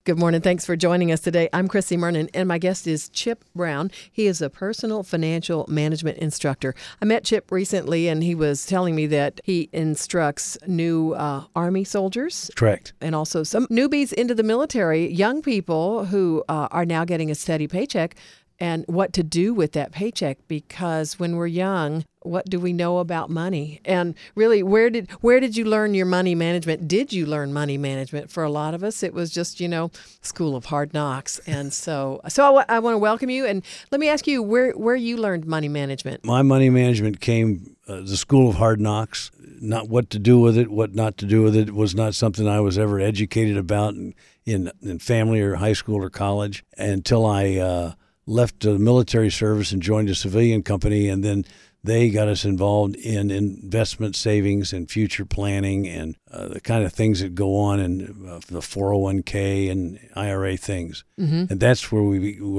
Good morning. Thanks for joining us today. I'm Chrissy Mernon, and my guest is Chip Brown. He is a personal financial management instructor. I met Chip recently, and he was telling me that he instructs new Army soldiers. Correct. And also some newbies into the military, young people who are now getting a steady paycheck, and what to do with that paycheck, because when we're young, what do we know about money? And really, where did you learn your money management? Did you learn money management? For a lot of us, it was just, school of hard knocks. And so I want to welcome you. And let me ask you where you learned money management. My money management came the school of hard knocks. Not what to do with it, what not to do with it was not something I was ever educated about in family or high school or college until I left the military service and joined a civilian company, and then they got us involved in investment savings and future planning and the kind of things that go on in the 401k and IRA things. Mm-hmm. And that's where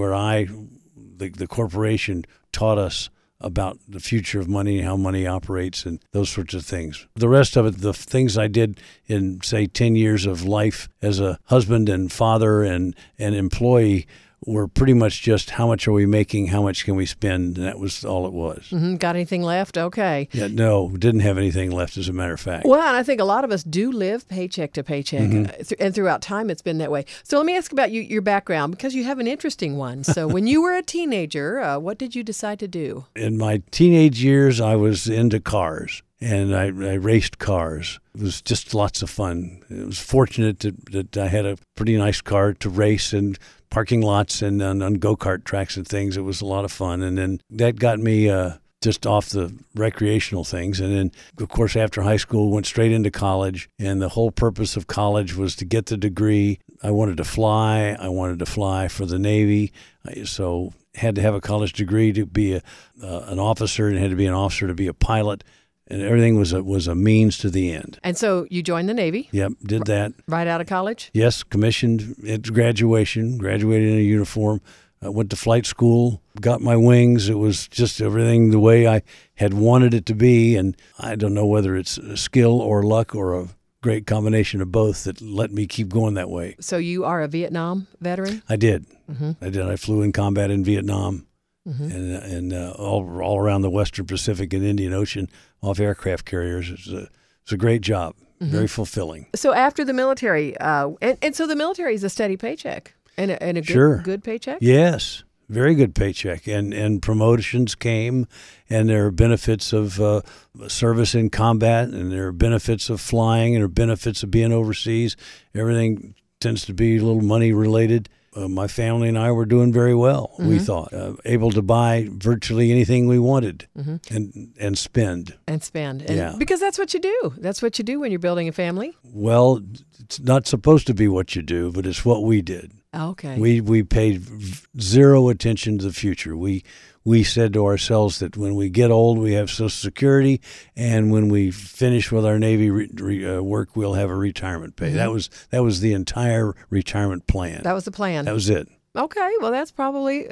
the corporation taught us about the future of money and how money operates and those sorts of things. The rest of it, the things I did in, say, 10 years of life as a husband and father and an employee, were pretty much just how much are we making, how much can we spend, and that was all it was. Mm-hmm. Got anything left? Okay. Yeah, no, didn't have anything left, as a matter of fact. Well, and I think a lot of us do live paycheck to paycheck, mm-hmm. And throughout time it's been that way. So let me ask about your background, because you have an interesting one. So when you were a teenager, what did you decide to do? In my teenage years, I was into cars. And I raced cars. It was just lots of fun. It was fortunate that I had a pretty nice car to race in parking lots and on go-kart tracks and things. It was a lot of fun. And then that got me just off the recreational things. And then, of course, after high school, went straight into college. And the whole purpose of college was to get the degree. I wanted to fly. I wanted to fly for the Navy. So had to have a college degree to be an officer, and had to be an officer to be a pilot. And everything was a means to the end. And so you joined the Navy? Yep, did that. Right out of college? Yes, commissioned at graduation, graduated in a uniform, went to flight school, got my wings. It was just everything the way I had wanted it to be. And I don't know whether it's skill or luck or a great combination of both that let me keep going that way. So you are a Vietnam veteran? I did. Mm-hmm. I did. I flew in combat in Vietnam. Mm-hmm. And all around the Western Pacific and Indian Ocean off aircraft carriers. It's a great job, mm-hmm. Very fulfilling. So after the military, and so the military is a steady paycheck and a good paycheck? Yes, very good paycheck. And promotions came, and there are benefits of service in combat, and there are benefits of flying, and there are benefits of being overseas. Everything tends to be a little money related. My family and I were doing very well, mm-hmm. we thought, able to buy virtually anything we wanted, mm-hmm. and spend. And spend. Yeah. Because that's what you do. That's what you do when you're building a family. Well, it's not supposed to be what you do, but it's what we did. Okay. We paid zero attention to the future. We said to ourselves that when we get old, we have Social Security, and when we finish with our Navy work, we'll have a retirement pay. Mm-hmm. That was the entire retirement plan. That was the plan. That was it. Okay, well, that's probably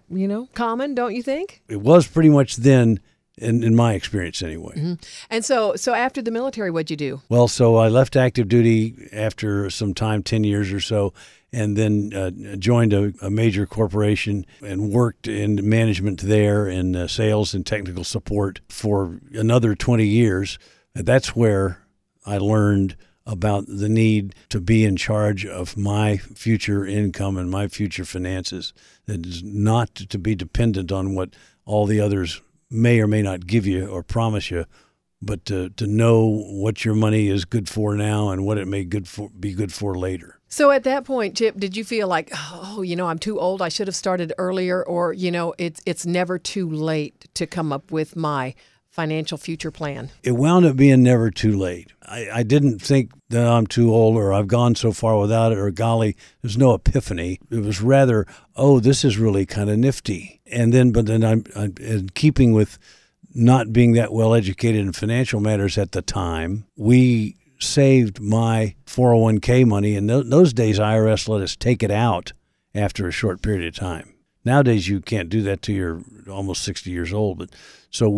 common, don't you think? It was pretty much then, in my experience anyway. Mm-hmm. And so after the military, what'd you do? Well, so I left active duty after some time, 10 years or so, and then joined a major corporation and worked in management there in sales and technical support for another 20 years. That's where I learned about the need to be in charge of my future income and my future finances. That is not to be dependent on what all the others may or may not give you or promise you, but to know what your money is good for now and what it may be good for later. So at that point, Chip, did you feel like, I'm too old, I should have started earlier, or, it's never too late to come up with my financial future plan? It wound up being never too late. I didn't think that I'm too old or I've gone so far without it or golly, there's no epiphany. It was rather, this is really kind of nifty. But then I'm in keeping with not being that well educated in financial matters at the time, we saved my 401k money. In those days, IRS let us take it out after a short period of time. Nowadays, you can't do that till you're almost 60 years old. But so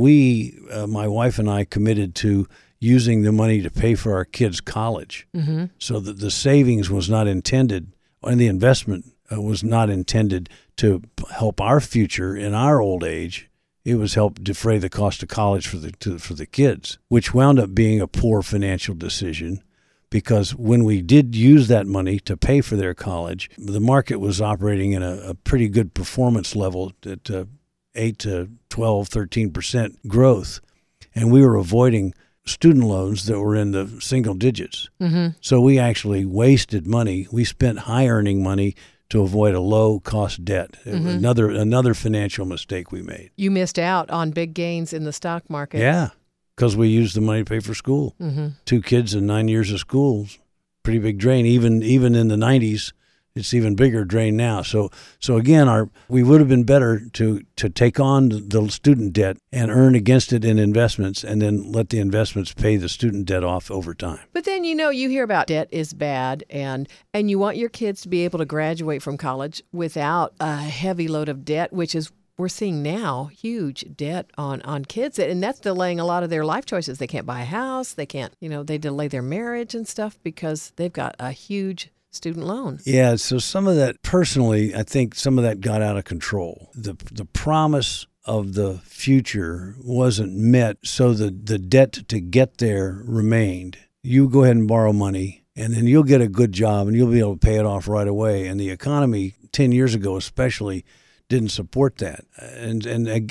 my wife and I committed to using the money to pay for our kids' college. Mm-hmm. So that the savings was not intended And the investment was not intended to help our future in our old age. It was help defray the cost of college for the kids, which wound up being a poor financial decision, because when we did use that money to pay for their college, the market was operating in a pretty good performance level at 8 to 12, 13% growth. And we were avoiding student loans that were in the single digits. Mm-hmm. So we actually wasted money. We spent high-earning money to avoid a low-cost debt. Mm-hmm. Another financial mistake we made. You missed out on big gains in the stock market. Yeah, because we used the money to pay for school. Mm-hmm. 2 kids and 9 years of school, pretty big drain. Even in the 90s, it's even bigger drain now. So again, we would have been better to take on the student debt and earn against it in investments, and then let the investments pay the student debt off over time. But then, you hear about debt is bad, and you want your kids to be able to graduate from college without a heavy load of debt, which is, we're seeing now, huge debt on kids. And that's delaying a lot of their life choices. They can't buy a house. They can't, they delay their marriage and stuff because they've got a huge student loan. Yeah, so some of that, personally, I think some of that got out of control. The promise of the future wasn't met, so the debt to get there remained. You go ahead and borrow money, and then you'll get a good job, and you'll be able to pay it off right away. And the economy 10 years ago especially didn't support that. And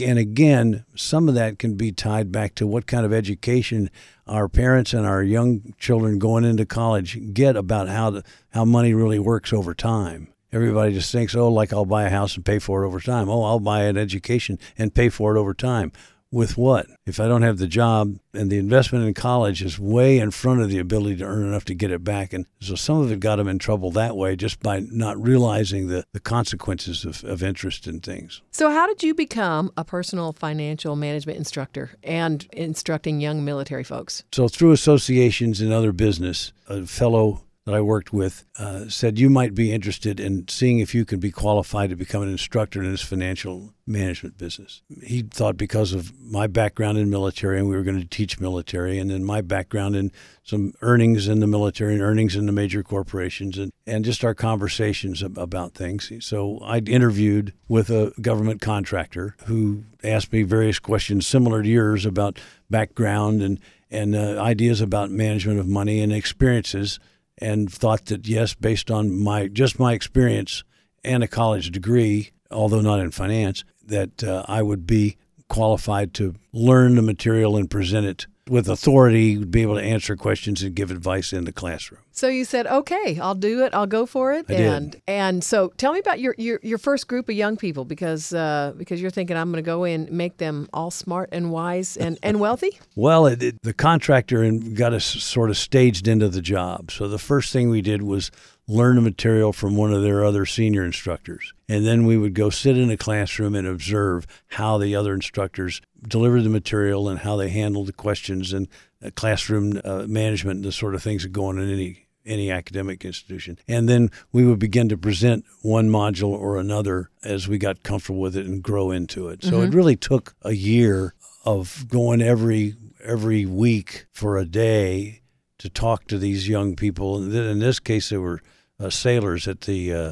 again, some of that can be tied back to what kind of education our parents and our young children going into college get about how money really works over time. Everybody just thinks, like I'll buy a house and pay for it over time. I'll buy an education and pay for it over time. With what? If I don't have the job, and the investment in college is way in front of the ability to earn enough to get it back. And so some of it got them in trouble that way, just by not realizing the consequences of interest in things. So how did you become a personal financial management instructor and instructing young military folks? So through associations and other business, a fellow that I worked with said, you might be interested in seeing if you could be qualified to become an instructor in this financial management business. He thought because of my background in military, and we were going to teach military, and then my background in some earnings in the military and earnings in the major corporations, and just our conversations about things. So I interviewed with a government contractor who asked me various questions similar to yours about background and ideas about management of money and experiences, and thought that, yes, based on my experience and a college degree, although not in finance, that I would be qualified to learn the material and present it with authority, be able to answer questions and give advice in the classroom. So you said, okay, I'll do it. I'll go for it. I did. And so tell me about your first group of young people, because you're thinking, I'm going to go in, make them all smart and wise and wealthy. Well, the contractor got us sort of staged into the job. So the first thing we did was learn the material from one of their other senior instructors. And then we would go sit in a classroom and observe how the other instructors delivered the material and how they handled the questions and classroom management and the sort of things that go on in any academic institution. And then we would begin to present one module or another as we got comfortable with it and grow into it. So it really took a year of going every week for a day to talk to these young people. And in this case, they were sailors at the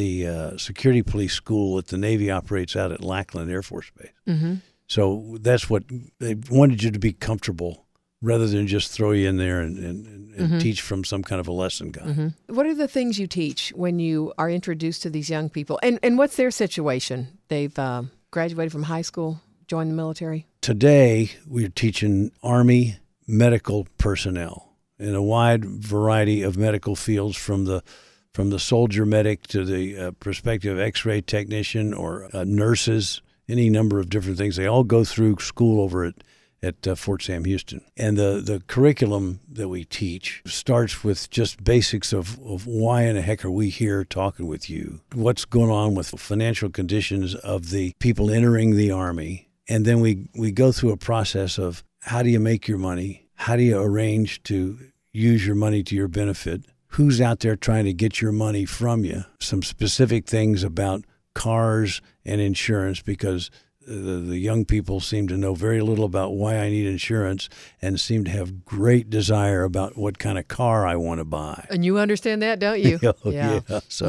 security police school that the Navy operates out at Lackland Air Force Base. Mm-hmm. So that's what they wanted, you to be comfortable rather than just throw you in there and teach from some kind of a lesson guide. Mm-hmm. What are the things you teach when you are introduced to these young people? And what's their situation? They've graduated from high school, joined the military? Today, we're teaching Army medical personnel in a wide variety of medical fields, from the soldier medic to the prospective X-ray technician or nurses, any number of different things. They all go through school over at Fort Sam Houston. And the curriculum that we teach starts with just basics of why in the heck are we here talking with you? What's going on with the financial conditions of the people entering the Army? And then we go through a process of how do you make your money? How do you arrange to use your money to your benefit? Who's out there trying to get your money from you? Some specific things about cars and insurance, because The young people seem to know very little about why I need insurance and seem to have great desire about what kind of car I want to buy. And you understand that, don't you? Yeah.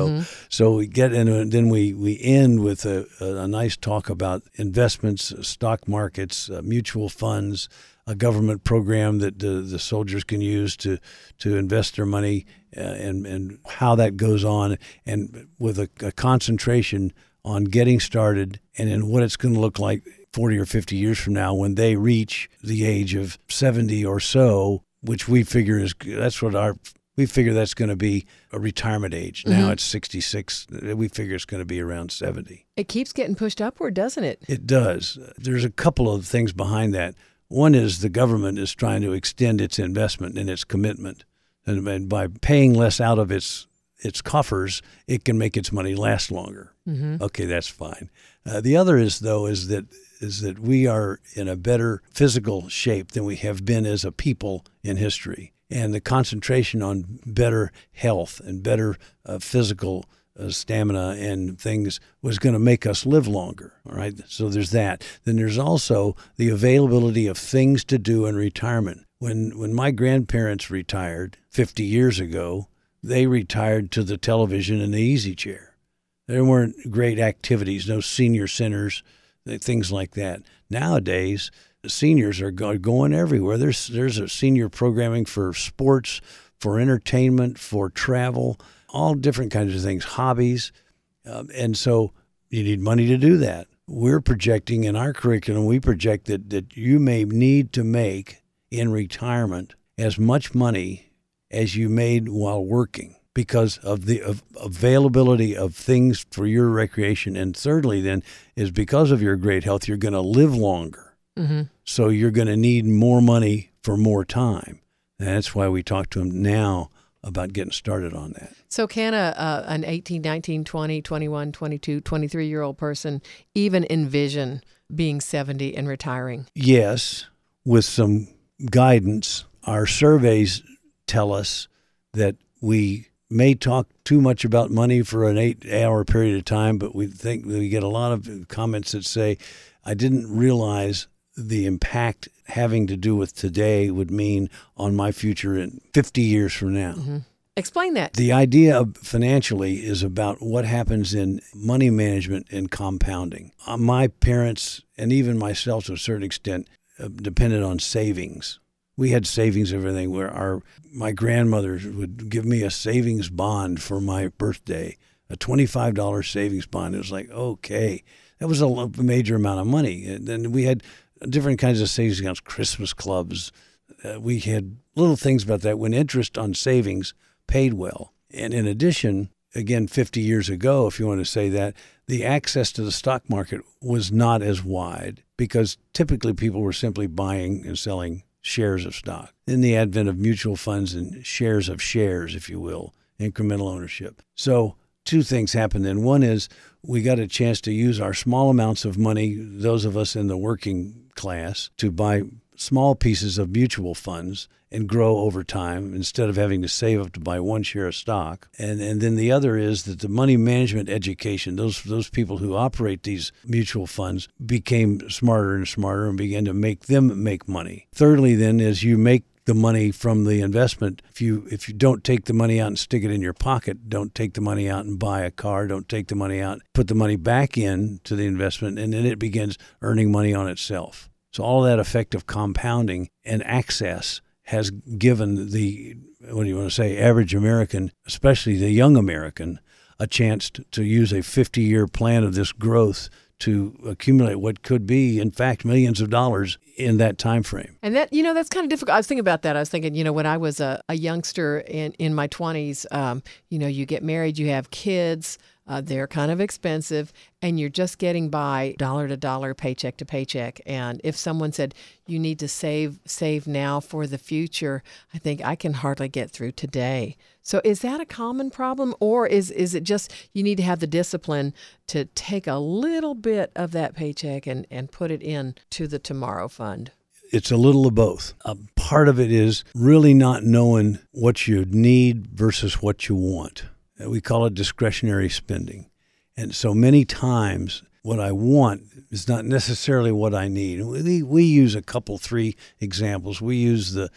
So we get in, and then we end with a nice talk about investments, stock markets, mutual funds, a government program that the soldiers can use to invest their money, and how that goes on, and with a concentration on getting started and in what it's going to look like 40 or 50 years from now when they reach the age of 70 or so, which we figure that's going to be a retirement age. Now it's 66. We figure it's going to be around 70. It keeps getting pushed upward, doesn't it? It does. There's a couple of things behind that. One is the government is trying to extend its investment and its commitment. And by paying less out of its coffers, it can make its money last longer. Okay, that's fine. The other is that we are in a better physical shape than we have been as a people in history. And the concentration on better health and better physical stamina and things was going to make us live longer, all right? So there's that. Then there's also the availability of things to do in retirement. When my grandparents retired 50 years ago, they retired to the television and the easy chair. There weren't great activities, no senior centers, things like that. Nowadays, seniors are going everywhere. There's a senior programming for sports, for entertainment, for travel, all different kinds of things, hobbies. And so you need money to do that. We're projecting in our curriculum, we project that you may need to make in retirement as much money as you made while working because of the availability of things for your recreation. And thirdly, then, is because of your great health, you're going to live longer. So you're going to need more money for more time. And that's why we talk to them now about getting started on that. So can an 18, 19, 20, 21, 22, 23-year-old person even envision being 70 and retiring? Yes, with some guidance. Our surveys tell us that we may talk too much about money for an 8-hour period of time, but we think that we get a lot of comments that say, I didn't realize the impact having to do with today would mean on my future in 50 years from now. Explain that. The idea of financially is about what happens in money management and compounding. My parents, and even myself to a certain extent, depended on savings. We had savings, everything, where my grandmother would give me a savings bond for my birthday, a $25 savings bond. It was like, okay, that was a major amount of money. And then we had different kinds of savings accounts, Christmas clubs. We had little things about that when interest on savings paid well. And in addition, again, 50 years ago, if you want to say that, the access to the stock market was not as wide because typically people were simply buying and selling shares of stock. In the advent of mutual funds and shares of shares, if you will, incremental ownership. So two things happened then. One is we got a chance to use our small amounts of money, those of us in the working class, to buy small pieces of mutual funds and grow over time instead of having to save up to buy one share of stock. And then the other is that the money management education, those people who operate these mutual funds became smarter and smarter and began to make them make money. Thirdly, then, is you make the money from the investment. If you don't take the money out and stick it in your pocket, don't take the money out and buy a car, don't take the money out, put the money back in to the investment, and then it begins earning money on itself. So all that effect of compounding and access has given the, average American, especially the young American, a chance to use a 50-year plan of this growth to accumulate what could be, in fact, millions of dollars in that time frame. And that, that's kind of difficult. I was thinking about that. I was thinking, when I was a youngster in my 20s, you get married, you have kids, they're kind of expensive, and you're just getting by dollar to dollar, paycheck to paycheck. And if someone said, you need to save now for the future, I think I can hardly get through today. So is that a common problem, or is it just you need to have the discipline to take a little bit of that paycheck and put it in to the tomorrow fund? It's a little of both. Part of it is really not knowing what you need versus what you want. We call it discretionary spending. And so many times what I want is not necessarily what I need. We use a couple, 3 examples. We use the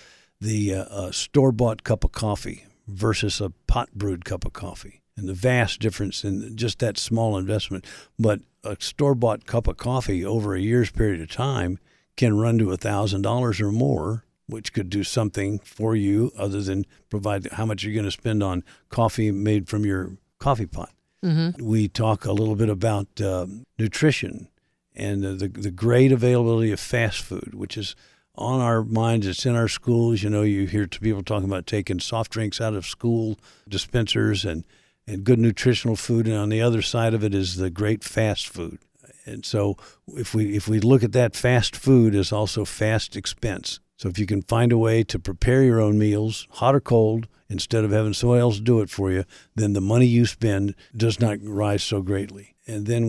store-bought cup of coffee versus a pot-brewed cup of coffee, and the vast difference in just that small investment. But a store-bought cup of coffee over a year's period of time can run to $1,000 or more, which could do something for you other than provide how much you're going to spend on coffee made from your coffee pot. Mm-hmm. We talk a little bit about nutrition and the great availability of fast food, which is on our minds. It's in our schools. You hear people talking about taking soft drinks out of school dispensers and good nutritional food. And on the other side of it is the great fast food. And so if we look at that, fast food is also fast expense. So if you can find a way to prepare your own meals, hot or cold, instead of having someone else do it for you, then the money you spend does not rise so greatly. And then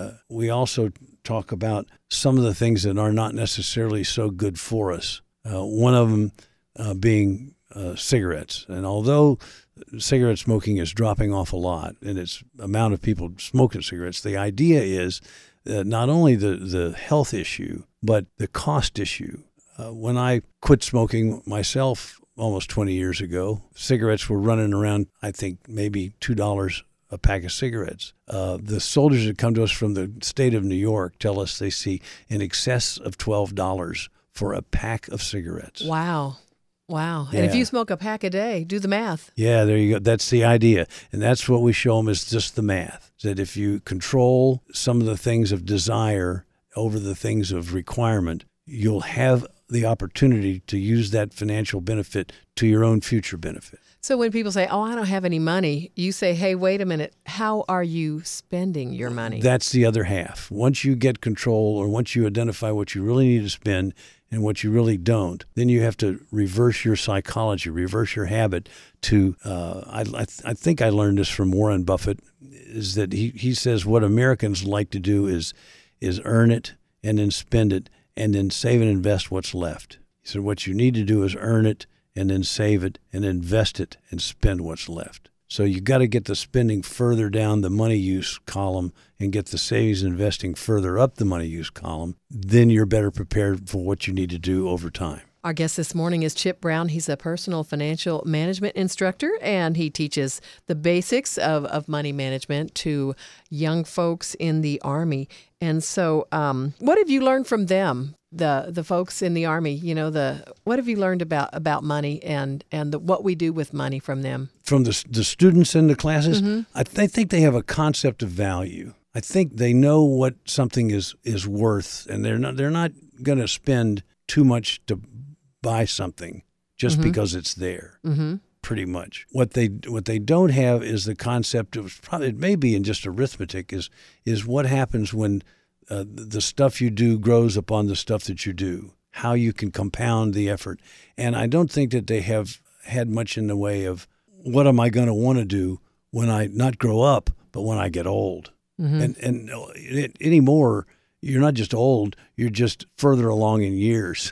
we also talk about some of the things that are not necessarily so good for us. One of them being cigarettes. And although cigarette smoking is dropping off a lot in its amount of people smoking cigarettes, the idea is not only the health issue, but the cost issue. When I quit smoking myself almost 20 years ago, cigarettes were running around, I think, maybe $2 a pack of cigarettes. The soldiers that come to us from the state of New York tell us they see in excess of $12 for a pack of cigarettes. Wow. Yeah. And if you smoke a pack a day, do the math. Yeah, there you go. That's the idea. And that's what we show them is just the math. That if you control some of the things of desire over the things of requirement, you'll have the opportunity to use that financial benefit to your own future benefit. So when people say, I don't have any money, you say, hey, wait a minute, how are you spending your money? That's the other half. Once you get control, or once you identify what you really need to spend and what you really don't, then you have to reverse your psychology, reverse your habit to, I think I learned this from Warren Buffett, is that he says what Americans like to do is earn it and then spend it and then save and invest what's left. He said what you need to do is earn it and then save it and invest it and spend what's left. So you got to get the spending further down the money use column and get the savings and investing further up the money use column. Then you're better prepared for what you need to do over time. Our guest this morning is Chip Brown. He's a personal financial management instructor, and he teaches the basics of money management to young folks in the Army. And so what have you learned from them, the folks in the Army? What have you learned about money and what we do with money from them? From the students in the classes? Mm-hmm. I think they have a concept of value. I think they know what something is worth, and they're not going to spend too much to buy something just because it's there. Mm-hmm. Pretty much. What they don't have is the concept of, probably it may be in just arithmetic, is what happens when the stuff you do grows upon the stuff that you do, how you can compound the effort. And I don't think that they have had much in the way of what am I going to want to do when I not grow up, but when I get old. Mm-hmm. And anymore, you're not just old, you're just further along in years.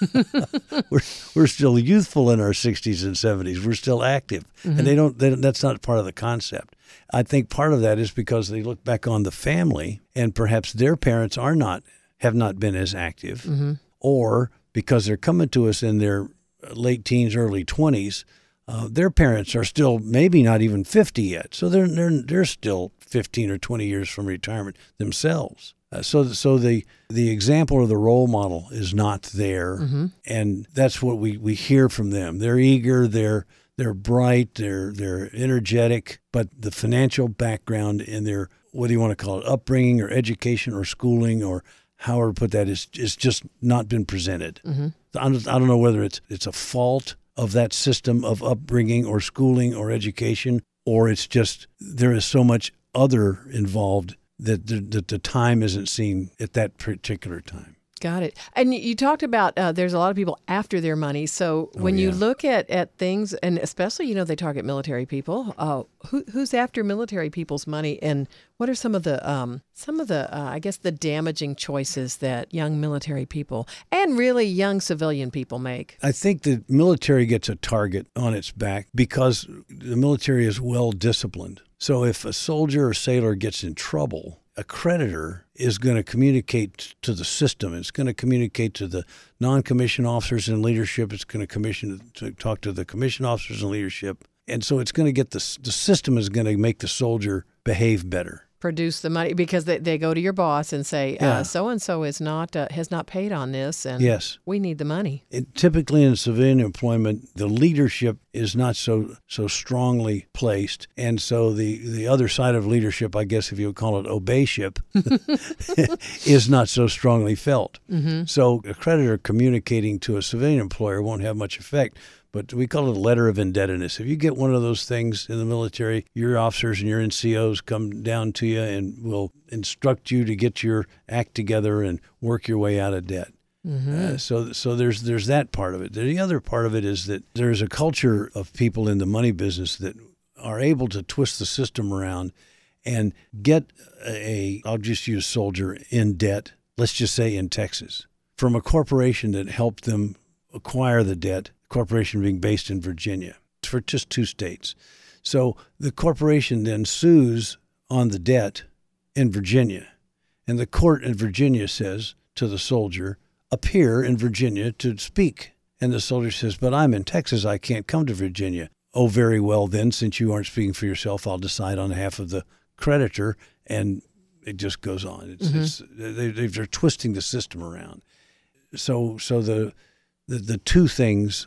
We're still youthful in our 60s and 70s. We're still active. Mm-hmm. And that's not part of the concept. I think part of that is because they look back on the family and perhaps their parents have not been as active, mm-hmm. or because they're coming to us in their late teens, early 20s, their parents are still maybe not even 50 yet. So they're still 15 or 20 years from retirement themselves. So the example or the role model is not there, mm-hmm. and that's what we hear from them. They're eager, they're bright, they're energetic, but the financial background in their, what do you want to call it, upbringing or education or schooling or however to put that, is just not been presented. Mm-hmm. I don't know whether it's a fault of that system of upbringing or schooling or education, or it's just there is so much other involved that the time isn't seen at that particular time. Got it. And you talked about there's a lot of people after their money. So when you look at things, and especially, they target military people, who's after military people's money, and what are some of the I guess the damaging choices that young military people and really young civilian people make? I think the military gets a target on its back because the military is well disciplined. So if a soldier or sailor gets in trouble, a creditor is going to communicate to the system. It's going to communicate to the non-commissioned officers in leadership. It's going to talk to the commissioned officers in leadership. And so it's going to get the system is going to make the soldier behave better. Produce the money because they go to your boss and say, so-and-so has not paid on this, and yes, we need the money. Typically in civilian employment, the leadership is not so strongly placed, and so the other side of leadership, I guess if you would call it obeyship, is not so strongly felt. Mm-hmm. So a creditor communicating to a civilian employer won't have much effect. But we call it a letter of indebtedness. If you get one of those things in the military, your officers and your NCOs come down to you and will instruct you to get your act together and work your way out of debt. Mm-hmm. So there's that part of it. The other part of it is that there's a culture of people in the money business that are able to twist the system around and get I'll just use soldier in debt, let's just say in Texas, from a corporation that helped them acquire the debt. Corporation being based in Virginia for just 2 states. So the corporation then sues on the debt in Virginia. And the court in Virginia says to the soldier, appear in Virginia to speak. And the soldier says, but I'm in Texas. I can't come to Virginia. Oh, very well then, since you aren't speaking for yourself, I'll decide on behalf of the creditor. And it just goes on. They're twisting the system around. So the two things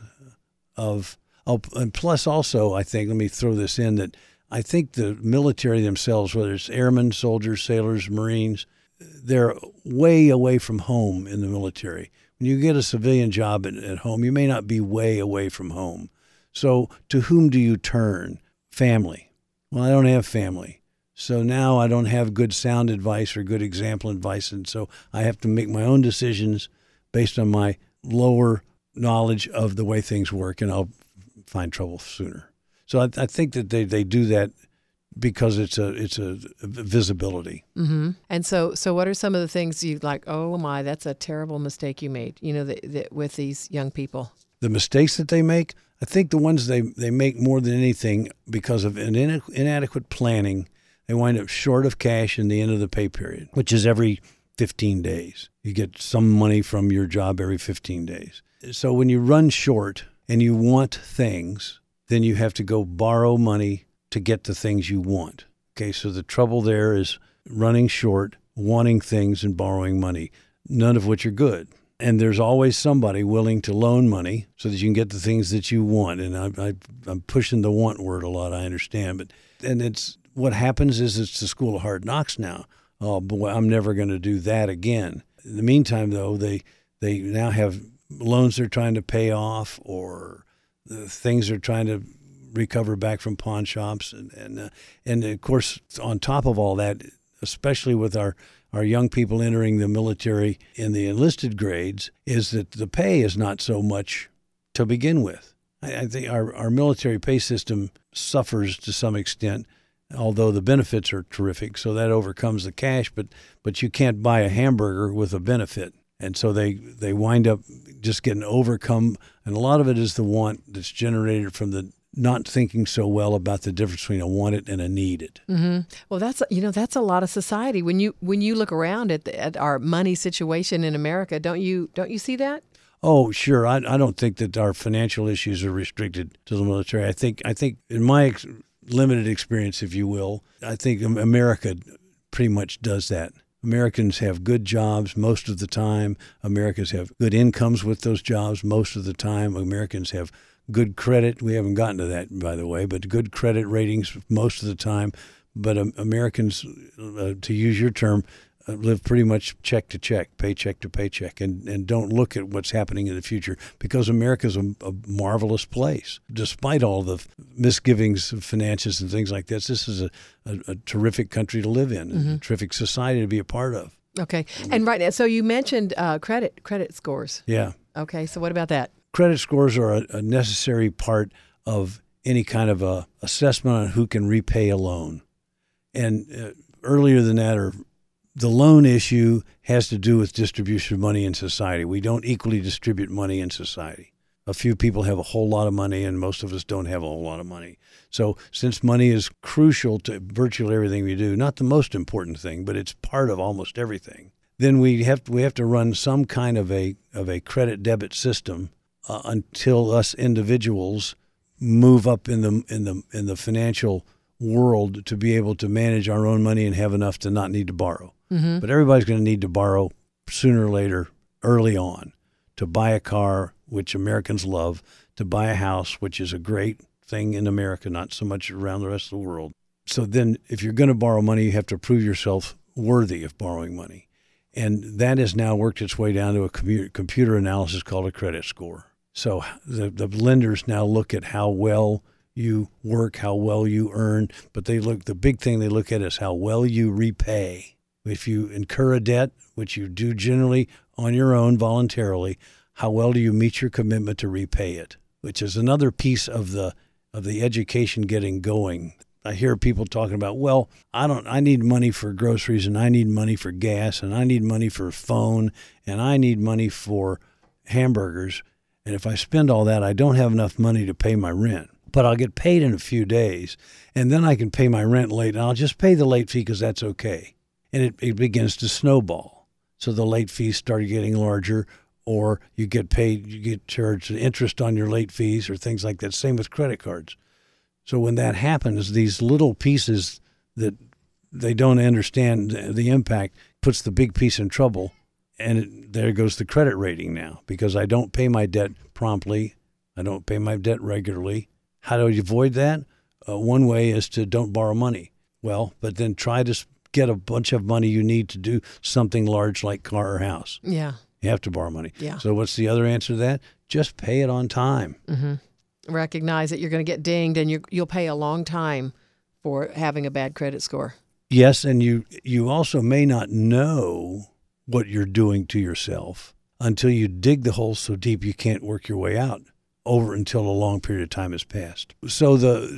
and plus also, I think, let me throw this in, that I think the military themselves, whether it's airmen, soldiers, sailors, Marines, they're way away from home in the military. When you get a civilian job at home, you may not be way away from home. So to whom do you turn? Family. Well, I don't have family. So now I don't have good sound advice or good example advice, and so I have to make my own decisions based on my lower knowledge of the way things work, and I'll find trouble sooner. So I think that they do that because it's a visibility. Mm-hmm. And so what are some of the things you like? Oh my, that's a terrible mistake you made. With these young people. The mistakes that they make, I think the ones they make more than anything because of an inadequate planning, they wind up short of cash in the end of the pay period, which is every 15 days. You get some money from your job every 15 days. So when you run short and you want things, then you have to go borrow money to get the things you want. Okay, so the trouble there is running short, wanting things, and borrowing money, none of which are good. And there's always somebody willing to loan money so that you can get the things that you want. And I'm pushing the want word a lot, I understand. And it's what happens is it's the school of hard knocks now. Oh, boy, I'm never going to do that again. In the meantime, though, they now have loans they're trying to pay off, or the things they're trying to recover back from pawn shops, and of course on top of all that, especially with our young people entering the military in the enlisted grades, is that the pay is not so much to begin with. I think our military pay system suffers to some extent, although the benefits are terrific, so that overcomes the cash, but you can't buy a hamburger with a benefit. And so they wind up just getting overcome, and a lot of it is the want that's generated from the not thinking so well about the difference between a wanted and a needed. Mm-hmm. Well, that's a lot of society. When you look around at our money situation in America, don't you see that? Oh, sure. I don't think that our financial issues are restricted to the military. I think in my limited experience, if you will, I think America pretty much does that. Americans have good jobs most of the time. Americans have good incomes with those jobs most of the time. Americans have good credit. We haven't gotten to that, by the way, but good credit ratings most of the time. But Americans, to use your term, live pretty much check to check, paycheck to paycheck, and don't look at what's happening in the future, because America's a marvelous place. Despite all the misgivings of finances and things like this is a terrific country to live in, mm-hmm. a terrific society to be a part of. Okay. And right now, so you mentioned credit scores. Yeah. Okay, so what about that? Credit scores are a necessary part of any kind of a assessment on who can repay a loan. And earlier than that, the loan issue has to do with distribution of money in society. We don't equally distribute money in society A few people have a whole lot of money, and most of us don't have a whole lot of money. So since money is crucial to virtually everything we do, not the most important thing, but it's part of almost everything, then we have to run some kind of a credit debit system until us individuals move up in the financial world to be able to manage our own money and have enough to not need to borrow. Mm-hmm. But everybody's going to need to borrow sooner or later, early on, to buy a car, which Americans love, to buy a house, which is a great thing in America, not so much around the rest of the world. So then if you're going to borrow money, you have to prove yourself worthy of borrowing money. And that has now worked its way down to a computer analysis called a credit score. So the lenders now look at how well you work, how well you earn, but the big thing they look at is how well you repay. If you incur a debt, which you do generally on your own voluntarily, how well do you meet your commitment to repay it? Which is another piece of the education getting going. I hear people talking about, well, I need money for groceries, and I need money for gas, and I need money for phone, and I need money for hamburgers. And if I spend all that, I don't have enough money to pay my rent. But I'll get paid in a few days, and then I can pay my rent late, and I'll just pay the late fee because that's okay. And it begins to snowball. So the late fees start getting larger, or you get charged interest on your late fees or things like that. Same with credit cards. So when that happens, these little pieces that they don't understand the impact puts the big piece in trouble. And there goes the credit rating now, because I don't pay my debt promptly. I don't pay my debt regularly. How do you avoid that? One way is to don't borrow money. Well, but then try to get a bunch of money you need to do something large like car or house. Yeah. You have to borrow money. Yeah. So what's the other answer to that? Just pay it on time. Mm-hmm. Recognize that you're going to get dinged, and you'll pay a long time for having a bad credit score. Yes, and you also may not know what you're doing to yourself until you dig the hole so deep you can't work your way out over until a long period of time has passed. So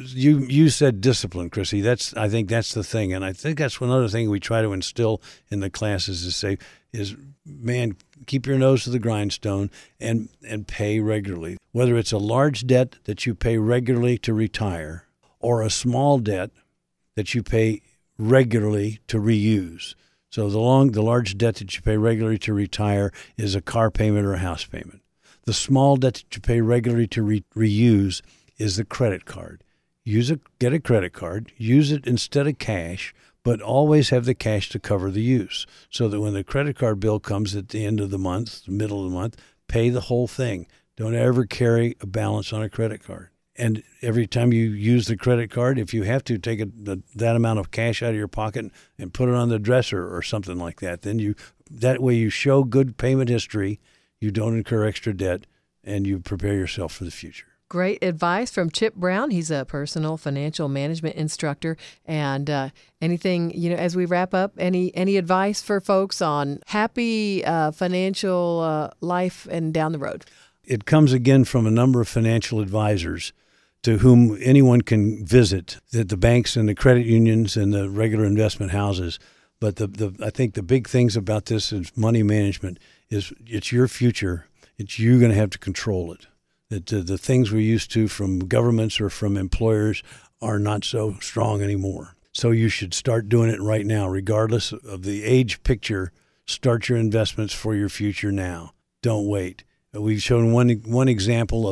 you said discipline, Chrissy. I think that's the thing, and I think that's another thing we try to instill in the classes is man, keep your nose to the grindstone and pay regularly. Whether it's a large debt that you pay regularly to retire or a small debt that you pay regularly to reuse. So the large debt that you pay regularly to retire is a car payment or a house payment. The small debt that you pay regularly to reuse is the credit card. Get a credit card, use it instead of cash, but always have the cash to cover the use, so that when the credit card bill comes at the end of the month, the middle of the month, pay the whole thing. Don't ever carry a balance on a credit card. And every time you use the credit card, if you have to take that amount of cash out of your pocket and put it on the dresser or something like that, then that way you show good payment history, you don't incur extra debt, and you prepare yourself for the future. Great advice from Chip Brown. He's a personal financial management instructor. And anything, as we wrap up, any advice for folks on happy financial life and down the road? It comes again from a number of financial advisors to whom anyone can visit, the banks and the credit unions and the regular investment houses. But I think the big things about this is money management is it's your future. It's you going to have to control it. That the things we're used to from governments or from employers are not so strong anymore. So you should start doing it right now, regardless of the age picture. Start your investments for your future now. Don't wait. We've shown one example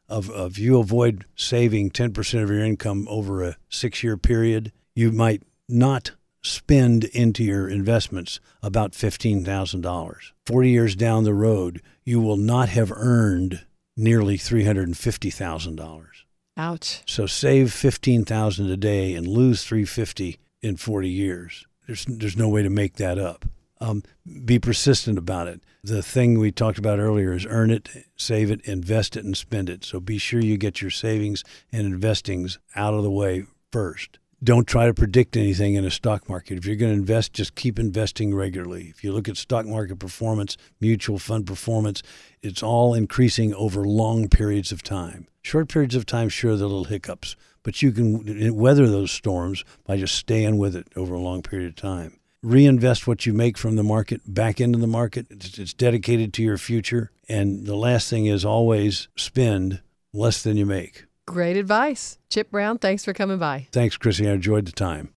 of you avoid saving 10% of your income over a 6-year period. You might not spend into your investments about $15,000. 40 years down the road, you will not have earned nearly $350,000. Ouch. So save $15,000 a day and lose $350 in 40 years. There's no way to make that up. Be persistent about it. The thing we talked about earlier is earn it, save it, invest it, and spend it. So be sure you get your savings and investings out of the way first. Don't try to predict anything in a stock market. If you're going to invest, just keep investing regularly. If you look at stock market performance, mutual fund performance, it's all increasing over long periods of time. Short periods of time, sure, there are little hiccups, but you can weather those storms by just staying with it over a long period of time. Reinvest what you make from the market back into the market. It's dedicated to your future, And the last thing is always spend less than you make. Great advice. Chip Brown, thanks for coming by. Thanks, Chrissy. I enjoyed the time.